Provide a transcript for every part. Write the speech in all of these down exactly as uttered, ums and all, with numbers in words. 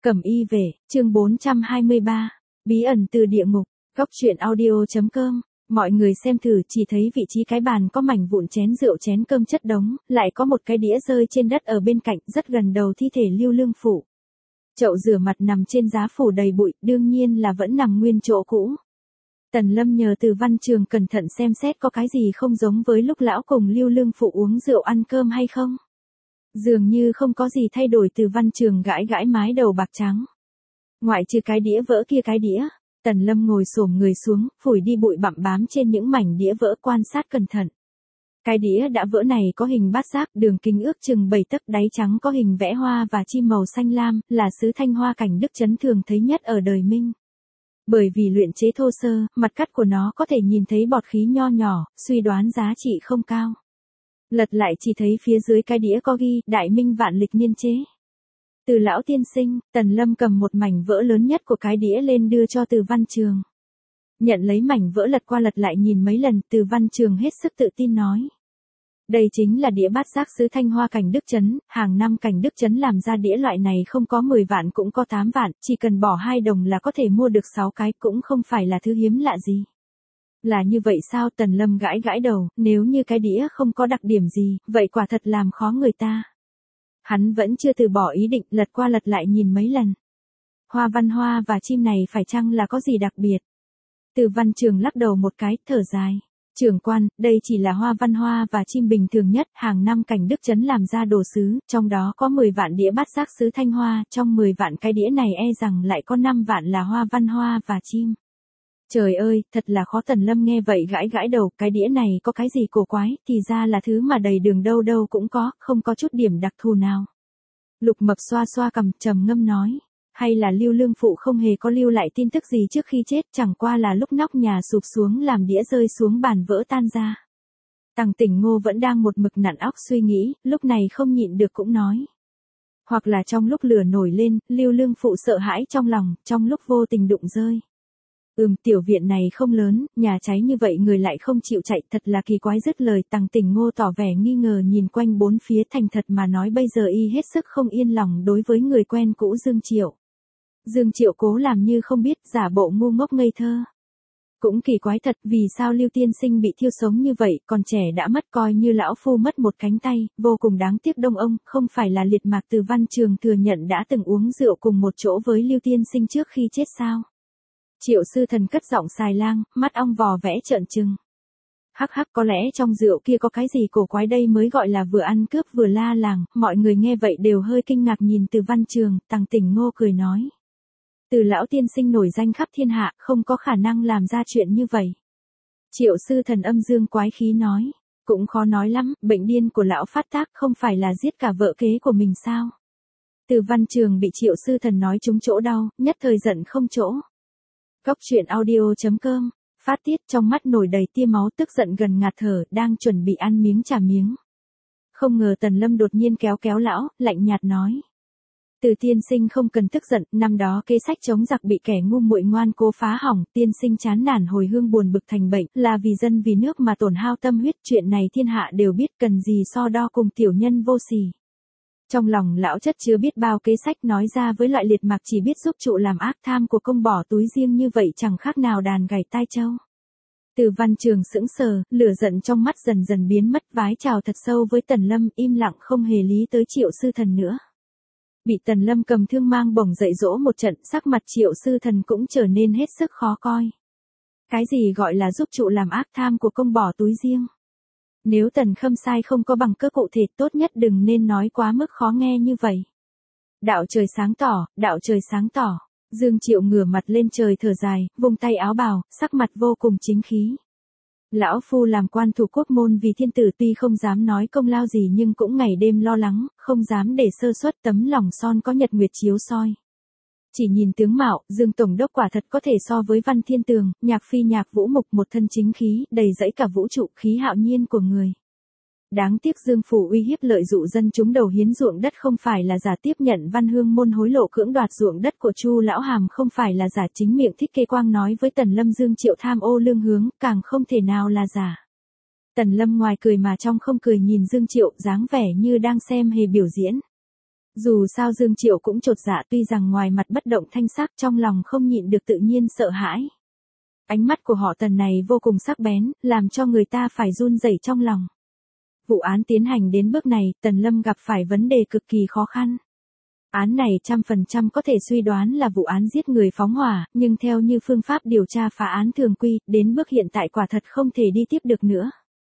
Cẩm y về, chương bốn trăm hai mươi ba, bí ẩn từ địa ngục, góc truyện audio.com. Mọi người xem thử chỉ thấy vị trí cái bàn có mảnh vụn chén rượu chén cơm chất đống, lại có một cái đĩa rơi trên đất ở bên cạnh rất gần đầu thi thể Lưu Lương Phụ. Chậu rửa mặt nằm trên giá phủ đầy bụi, đương nhiên là vẫn nằm nguyên chỗ cũ. Tần Lâm nhờ Từ Văn Trường cẩn thận xem xét có cái gì không giống với lúc lão cùng Lưu Lương Phụ uống rượu ăn cơm hay không. Dường như không có gì thay đổi. Từ Văn Trường gãi gãi mái đầu bạc trắng. Ngoại trừ cái đĩa vỡ kia cái đĩa, Tần Lâm ngồi xổm người xuống, phủi đi bụi bặm bám trên những mảnh đĩa vỡ quan sát cẩn thận. Cái đĩa đã vỡ này có hình bát giác, đường kính ước chừng bảy tấc, đáy trắng có hình vẽ hoa và chim màu xanh lam, là sứ thanh hoa cảnh đức chấn thường thấy nhất ở đời Minh. Bởi vì luyện chế thô sơ, mặt cắt của nó có thể nhìn thấy bọt khí nho nhỏ, suy đoán giá trị không cao. Lật lại chỉ thấy phía dưới cái đĩa có ghi, Đại Minh vạn lịch niên chế. Từ lão tiên sinh. Tần Lâm cầm một mảnh vỡ lớn nhất của cái đĩa lên đưa cho Từ Văn Trường. Nhận lấy mảnh vỡ lật qua lật lại nhìn mấy lần, Từ Văn Trường hết sức tự tin nói. Đây chính là đĩa bát giác sứ thanh hoa cảnh đức chấn, hàng năm cảnh đức chấn làm ra đĩa loại này không có mười vạn cũng có tám vạn, chỉ cần bỏ hai đồng là có thể mua được sáu cái, cũng không phải là thứ hiếm lạ gì. Là như vậy sao? Tần Lâm gãi gãi đầu, nếu như cái đĩa không có đặc điểm gì, vậy quả thật làm khó người ta. Hắn vẫn chưa từ bỏ ý định, lật qua lật lại nhìn mấy lần. Hoa văn hoa và chim này phải chăng là có gì đặc biệt? Từ Văn Trường lắc đầu một cái, thở dài. Trưởng quan, đây chỉ là hoa văn hoa và chim bình thường nhất, hàng năm cảnh đức chấn làm ra đồ sứ, trong đó có mười vạn đĩa bát giác sứ thanh hoa, trong mười vạn cái đĩa này e rằng lại có năm vạn là hoa văn hoa và chim. Trời ơi, thật là khó. Tần Lâm nghe vậy gãi gãi đầu, cái đĩa này có cái gì cổ quái, thì ra là thứ mà đầy đường đâu đâu cũng có, không có chút điểm đặc thù nào. Lục Mập xoa xoa cằm, trầm ngâm nói, hay là Lưu Lương Phụ không hề có lưu lại tin tức gì trước khi chết, chẳng qua là lúc nóc nhà sụp xuống làm đĩa rơi xuống bàn vỡ tan ra. Tằng Tỉnh Ngô vẫn đang một mực nặn óc suy nghĩ, lúc này không nhịn được cũng nói. Hoặc là trong lúc lửa nổi lên, Lưu Lương Phụ sợ hãi trong lòng, trong lúc vô tình đụng rơi. Ừm, tiểu viện này không lớn, nhà cháy như vậy người lại không chịu chạy, thật là kỳ quái. Dứt lời, Tằng Tỉnh Ngô tỏ vẻ nghi ngờ nhìn quanh bốn phía, thành thật mà nói bây giờ y hết sức không yên lòng đối với người quen cũ Dương Triệu. Dương Triệu cố làm như không biết, giả bộ ngu ngốc ngây thơ. Cũng kỳ quái thật, vì sao Lưu tiên sinh bị thiêu sống như vậy, còn trẻ đã mất, coi như lão phu mất một cánh tay, vô cùng đáng tiếc. Đông ông, không phải là liệt mạc. Từ Văn Trường thừa nhận đã từng uống rượu cùng một chỗ với Lưu tiên sinh trước khi chết sao? Triệu Sư Thần cất giọng xài lang, mắt ong vò vẽ trợn trừng. Hắc hắc, có lẽ trong rượu kia có cái gì cổ quái, đây mới gọi là vừa ăn cướp vừa la làng. Mọi người nghe vậy đều hơi kinh ngạc nhìn Từ Văn Trường. Tằng Tỉnh Ngô cười nói. Từ lão tiên sinh nổi danh khắp thiên hạ, không có khả năng làm ra chuyện như vậy. Triệu Sư Thần âm dương quái khí nói. Cũng khó nói lắm, bệnh điên của lão phát tác không phải là giết cả vợ kế của mình sao? Từ Văn Trường bị Triệu Sư Thần nói trúng chỗ đau, nhất thời giận không chỗ. Góc truyện audio.com, phát tiết, trong mắt nổi đầy tia máu, tức giận gần ngạt thở, đang chuẩn bị ăn miếng trả miếng. Không ngờ Tần Lâm đột nhiên kéo kéo lão, lạnh nhạt nói. Từ tiên sinh không cần tức giận, năm đó kế sách chống giặc bị kẻ ngu muội ngoan cố phá hỏng, tiên sinh chán nản hồi hương buồn bực thành bệnh, là vì dân vì nước mà tổn hao tâm huyết, chuyện này thiên hạ đều biết, cần gì so đo cùng tiểu nhân vô sỉ. Trong lòng lão chất chưa biết bao kế sách nói ra với loại liệt mạc chỉ biết giúp trụ làm ác, tham của công bỏ túi riêng như vậy chẳng khác nào đàn gảy tai trâu. Từ Văn Trường sững sờ, lửa giận trong mắt dần dần biến mất, vái chào thật sâu với Tần Lâm, im lặng không hề lý tới Triệu Sư Thần nữa. Bị Tần Lâm cầm thương mang bổng dạy dỗ một trận, sắc mặt Triệu Sư Thần cũng trở nên hết sức khó coi. Cái gì gọi là giúp trụ làm ác, tham của công bỏ túi riêng? Nếu Tần Khâm Sai không có bằng cớ cụ thể, tốt nhất đừng nên nói quá mức khó nghe như vậy. Đạo trời sáng tỏ, đạo trời sáng tỏ. Dương Triệu ngửa mặt lên trời thở dài, vùng tay áo bào, sắc mặt vô cùng chính khí. Lão phu làm quan thủ quốc môn vì thiên tử, tuy không dám nói công lao gì nhưng cũng ngày đêm lo lắng, không dám để sơ suất, tấm lòng son có nhật nguyệt chiếu soi. Chỉ nhìn tướng mạo, Dương Tổng đốc quả thật có thể so với Văn Thiên Tường, Nhạc Phi Nhạc Vũ Mục, một thân chính khí, đầy dẫy cả vũ trụ, khí hạo nhiên của người. Đáng tiếc Dương phủ uy hiếp lợi dụ dân chúng đầu hiến ruộng đất không phải là giả, tiếp nhận Văn Hương môn hối lộ cưỡng đoạt ruộng đất của Chu lão hàm không phải là giả, chính miệng Thích Kê Quang nói với Tần Lâm Dương Triệu tham ô lương hướng, càng không thể nào là giả. Tần Lâm ngoài cười mà trong không cười nhìn Dương Triệu, dáng vẻ như đang xem hề biểu diễn. Dù sao Dương Triệu cũng chột dạ, tuy rằng ngoài mặt bất động thanh sắc, trong lòng không nhịn được tự nhiên sợ hãi. Ánh mắt của họ Tần này vô cùng sắc bén, làm cho người ta phải run rẩy trong lòng. Vụ án tiến hành đến bước này, Tần Lâm gặp phải vấn đề cực kỳ khó khăn. Án này trăm phần trăm có thể suy đoán là vụ án giết người phóng hỏa, nhưng theo như phương pháp điều tra phá án thường quy, đến bước hiện tại quả thật không thể đi tiếp được nữa.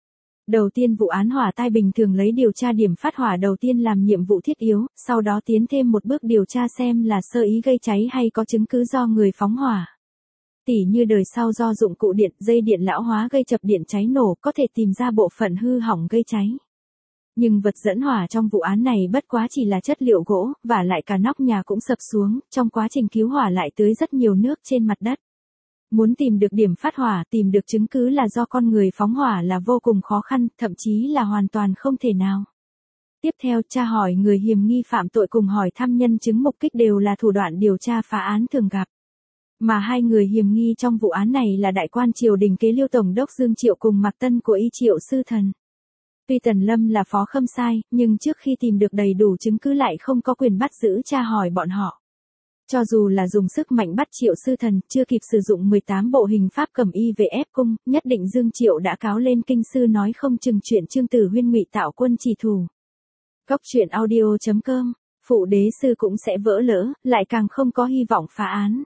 Đầu tiên vụ án hỏa tai bình thường lấy điều tra điểm phát hỏa đầu tiên làm nhiệm vụ thiết yếu, sau đó tiến thêm một bước điều tra xem là sơ ý gây cháy hay có chứng cứ do người phóng hỏa. Tỉ như đời sau do dụng cụ điện, dây điện lão hóa gây chập điện cháy nổ, có thể tìm ra bộ phận hư hỏng gây cháy. Nhưng vật dẫn hỏa trong vụ án này bất quá chỉ là chất liệu gỗ, và lại cả nóc nhà cũng sập xuống, trong quá trình cứu hỏa lại tưới rất nhiều nước trên mặt đất. Muốn tìm được điểm phát hỏa, tìm được chứng cứ là do con người phóng hỏa là vô cùng khó khăn, thậm chí là hoàn toàn không thể nào. Tiếp theo, tra hỏi người hiểm nghi phạm tội cùng hỏi thăm nhân chứng mục kích đều là thủ đoạn điều tra phá án thường gặp. Mà hai người hiểm nghi trong vụ án này là đại quan triều đình kế Liêu Tổng đốc Dương Triệu cùng Mạc Tân của Y Triệu Sư Thần. Tuy Tần Lâm là phó khâm sai, nhưng trước khi tìm được đầy đủ chứng cứ lại không có quyền bắt giữ tra hỏi bọn họ. Cho dù là dùng sức mạnh bắt Triệu Sư Thần, chưa kịp sử dụng mười tám bộ hình pháp cầm y về ép cung, nhất định Dương Triệu đã cáo lên kinh sư nói không chừng chuyện Trương Tử Huyên ngụy tạo quân trì thủ. Góc truyện audio chấm com, phụ đế sư cũng sẽ vỡ lỡ, lại càng không có hy vọng phá án.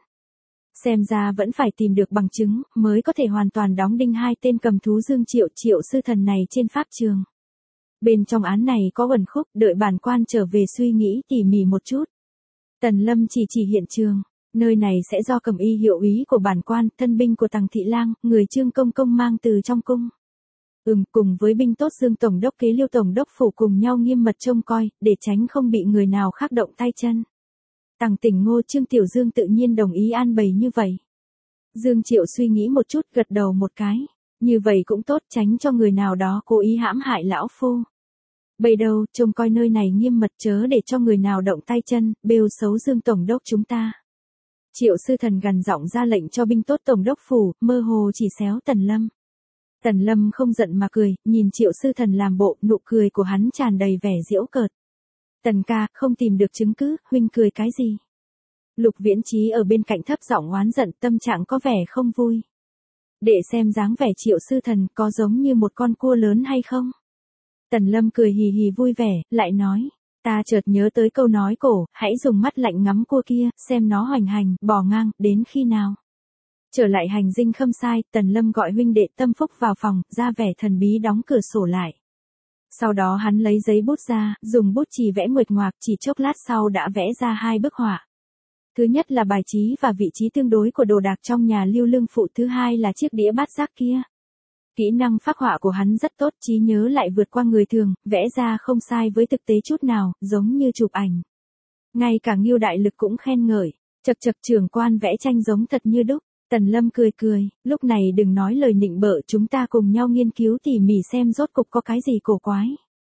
Xem ra vẫn phải tìm được bằng chứng, mới có thể hoàn toàn đóng đinh hai tên cầm thú Dương Triệu Triệu Sư Thần này trên pháp trường. Bên trong án này có uẩn khúc, đợi bản quan trở về suy nghĩ tỉ mỉ một chút. Tần Lâm chỉ chỉ hiện trường, nơi này sẽ do cầm y hiệu úy của bản quan, thân binh của Tằng Thị Lang, người Trương Công Công mang từ trong cung. Ừm, cùng với binh tốt Dương Tổng đốc kế Liêu Tổng đốc phủ cùng nhau nghiêm mật trông coi, để tránh không bị người nào khác động tay chân. Tằng Tỉnh Ngô Trương Tiểu Dương tự nhiên đồng ý an bày như vậy. Dương Triệu suy nghĩ một chút, gật đầu một cái. Như vậy cũng tốt, tránh cho người nào đó cố ý hãm hại lão phu. Bây đâu, trông coi nơi này nghiêm mật chớ để cho người nào động tay chân, bêu xấu Dương Tổng đốc chúng ta. Triệu Sư Thần gằn giọng ra lệnh cho binh tốt Tổng đốc phủ, mơ hồ chỉ xéo Tần Lâm. Tần Lâm không giận mà cười, nhìn Triệu Sư Thần làm bộ, nụ cười của hắn tràn đầy vẻ giễu cợt. Tần ca, không tìm được chứng cứ, huynh cười cái gì? Lục Viễn Chí ở bên cạnh thấp giọng oán giận, tâm trạng có vẻ không vui. Để xem dáng vẻ Triệu Sư Thần có giống như một con cua lớn hay không? Tần Lâm cười hì hì vui vẻ, lại nói, ta chợt nhớ tới câu nói cổ, hãy dùng mắt lạnh ngắm cua kia, xem nó hoành hành, bò ngang, đến khi nào. Trở lại hành dinh khâm sai, Tần Lâm gọi huynh đệ Tâm Phúc vào phòng, ra vẻ thần bí đóng cửa sổ lại. Sau đó hắn lấy giấy bút ra, dùng bút chì vẽ nguệch ngoạc, chỉ chốc lát sau đã vẽ ra hai bức họa. Thứ nhất là bài trí và vị trí tương đối của đồ đạc trong nhà Lưu Lương Phụ, thứ hai là chiếc đĩa bát giác kia. Kỹ năng phác họa của hắn rất tốt, trí nhớ lại vượt qua người thường, vẽ ra không sai với thực tế chút nào, giống như chụp ảnh. Ngay cả Ngưu Đại Lực cũng khen ngợi, chật chật trưởng quan vẽ tranh giống thật như đúc. Tần Lâm cười cười, lúc này đừng nói lời nịnh bợ, chúng ta cùng nhau nghiên cứu tỉ mỉ xem rốt cục có cái gì cổ quái.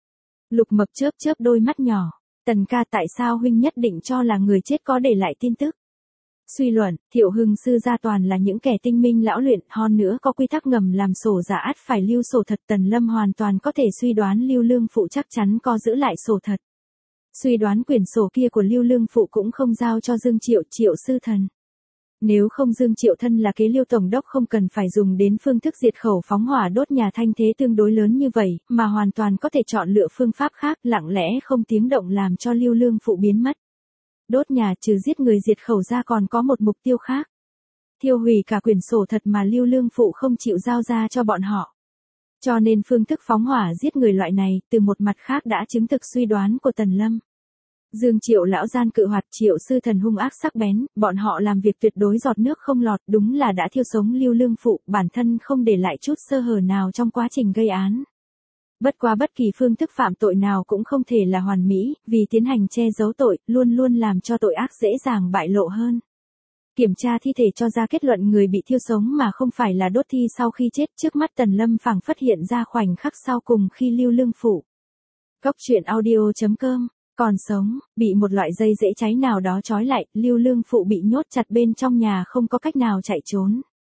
Lục Mập chớp chớp đôi mắt nhỏ, Tần ca tại sao huynh nhất định cho là người chết có để lại tin tức? Suy luận, Thiệu Hưng sư gia toàn là những kẻ tinh minh lão luyện, hơn nữa có quy tắc ngầm làm sổ giả ắt phải lưu sổ thật. Tần Lâm hoàn toàn có thể suy đoán Lưu Lương Phụ chắc chắn có giữ lại sổ thật. Suy đoán quyển sổ kia của Lưu Lương Phụ cũng không giao cho Dương Triệu Triệu Sư Thần. Nếu không Dương Triệu thân là kế Liêu Tổng đốc không cần phải dùng đến phương thức diệt khẩu phóng hỏa đốt nhà thanh thế tương đối lớn như vậy, mà hoàn toàn có thể chọn lựa phương pháp khác lặng lẽ không tiếng động làm cho Lưu Lương Phụ biến mất. Đốt nhà trừ giết người diệt khẩu ra còn có một mục tiêu khác. Thiêu hủy cả quyển sổ thật mà Lưu Lương Phụ không chịu giao ra cho bọn họ. Cho nên phương thức phóng hỏa giết người loại này, từ một mặt khác đã chứng thực suy đoán của Tần Lâm. Dương Triệu lão gian cự hoạt, Triệu Sư Thần hung ác sắc bén, bọn họ làm việc tuyệt đối giọt nước không lọt, đúng là đã thiêu sống Lưu Lương Phụ, bản thân không để lại chút sơ hở nào trong quá trình gây án. Bất quá bất kỳ phương thức phạm tội nào cũng không thể là hoàn mỹ, vì tiến hành che giấu tội, luôn luôn làm cho tội ác dễ dàng bại lộ hơn. Kiểm tra thi thể cho ra kết luận người bị thiêu sống mà không phải là đốt thi sau khi chết, trước mắt Tần Lâm phảng phất hiện ra khoảnh khắc sau cùng khi Lưu Lương Phụ. Góc truyện audio chấm com, còn sống, bị một loại dây dễ cháy nào đó trói lại, Lưu Lương Phụ bị nhốt chặt bên trong nhà không có cách nào chạy trốn.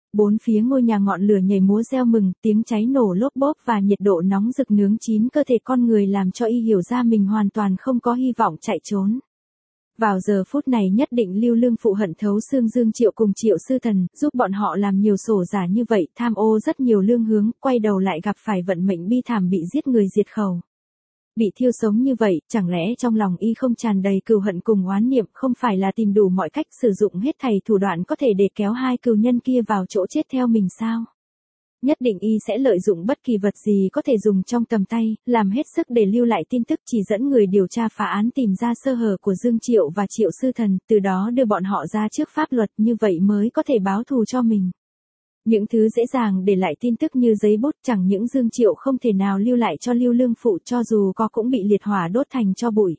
Bốn phía ngôi nhà ngọn lửa nhảy múa reo mừng, tiếng cháy nổ lốp bốp và nhiệt độ nóng rực nướng chín cơ thể con người làm cho y hiểu ra mình hoàn toàn không có hy vọng chạy trốn. Vào giờ phút này nhất định Lưu Lương Phụ hận thấu xương Dương Triệu cùng Triệu Sư Thần, giúp bọn họ làm nhiều sổ giả như vậy, tham ô rất nhiều lương hướng, quay đầu lại gặp phải vận mệnh bi thảm bị giết người diệt khẩu. Bị thiêu sống như vậy, chẳng lẽ trong lòng y không tràn đầy cừu hận cùng oán niệm, không phải là tìm đủ mọi cách sử dụng hết thảy thủ đoạn có thể để kéo hai cừu nhân kia vào chỗ chết theo mình sao? Nhất định y sẽ lợi dụng bất kỳ vật gì có thể dùng trong tầm tay, làm hết sức để lưu lại tin tức chỉ dẫn người điều tra phá án tìm ra sơ hở của Dương Triệu và Triệu Sư Thần, từ đó đưa bọn họ ra trước pháp luật, như vậy mới có thể báo thù cho mình. Những thứ dễ dàng để lại tin tức như giấy bút, chẳng những Dương Triệu không thể nào lưu lại cho Lưu Lương Phụ, cho dù có cũng bị liệt hỏa đốt thành tro bụi.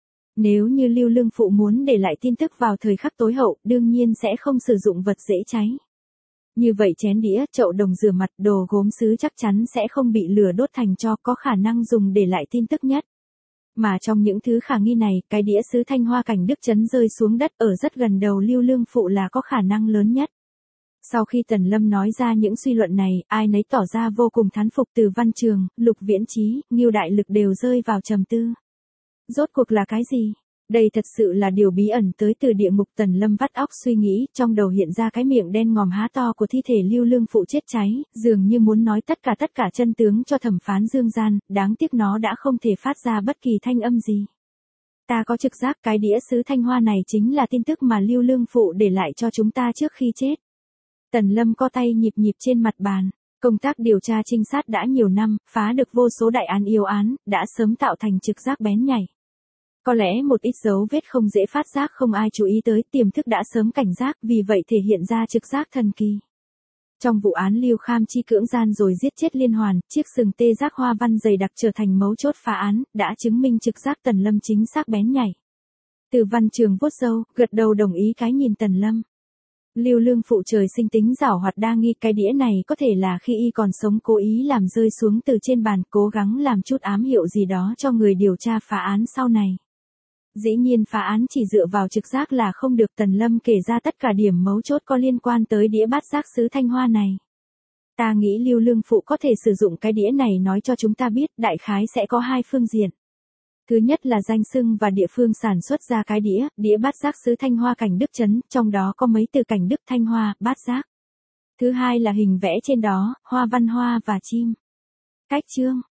Nếu như Lưu Lương Phụ muốn để lại tin tức vào thời khắc tối hậu, đương nhiên sẽ không sử dụng vật dễ cháy. Như vậy chén đĩa, chậu đồng rửa mặt, đồ gốm sứ chắc chắn sẽ không bị lửa đốt thành tro, có khả năng dùng để lại tin tức nhất. Mà trong những thứ khả nghi này, cái đĩa sứ Thanh Hoa Cảnh Đức Chấn rơi xuống đất ở rất gần đầu Lưu Lương Phụ là có khả năng lớn nhất. Sau khi Tần Lâm nói ra những suy luận này, ai nấy tỏ ra vô cùng thán phục, từ Văn Trường, Lục Viễn Chí, Ngưu Đại Lực đều rơi vào trầm tư. Rốt cuộc là cái gì? Đây thật sự là điều bí ẩn tới từ địa ngục. Tần Lâm vắt óc suy nghĩ, trong đầu hiện ra cái miệng đen ngòm há to của thi thể Lưu Lương Phụ chết cháy, dường như muốn nói tất cả tất cả chân tướng cho thẩm phán Dương Gian, đáng tiếc nó đã không thể phát ra bất kỳ thanh âm gì. Ta có trực giác cái đĩa sứ Thanh Hoa này chính là tin tức mà Lưu Lương Phụ để lại cho chúng ta trước khi chết. Tần Lâm co tay nhịp nhịp trên mặt bàn. Công tác điều tra trinh sát đã nhiều năm, phá được vô số đại án yêu án, đã sớm tạo thành trực giác bén nhạy. Có lẽ một ít dấu vết không dễ phát giác không ai chú ý tới, tiềm thức đã sớm cảnh giác, vì vậy thể hiện ra trực giác thần kỳ. Trong vụ án Lưu Kham Chi cưỡng gian rồi giết chết liên hoàn, chiếc sừng tê giác hoa văn dày đặc trở thành mấu chốt phá án, đã chứng minh trực giác Tần Lâm chính xác bén nhạy. Từ Văn Trường vuốt râu, gật đầu đồng ý cái nhìn Tần Lâm. Lưu Lương Phụ trời sinh tính giảo hoạt đa nghi, cái đĩa này có thể là khi y còn sống cố ý làm rơi xuống từ trên bàn, cố gắng làm chút ám hiệu gì đó cho người điều tra phá án sau này. Dĩ nhiên phá án chỉ dựa vào trực giác là không được. Tần Lâm kể ra tất cả điểm mấu chốt có liên quan tới đĩa bát giác sứ Thanh Hoa này. Ta nghĩ Lưu Lương Phụ có thể sử dụng cái đĩa này nói cho chúng ta biết, đại khái sẽ có hai phương diện. Thứ nhất là danh xưng và địa phương sản xuất ra cái đĩa, đĩa bát giác sứ Thanh Hoa Cảnh Đức Chấn, trong đó có mấy từ Cảnh Đức, Thanh Hoa, bát giác. Thứ hai là hình vẽ trên đó, hoa văn hoa và chim. Cách chương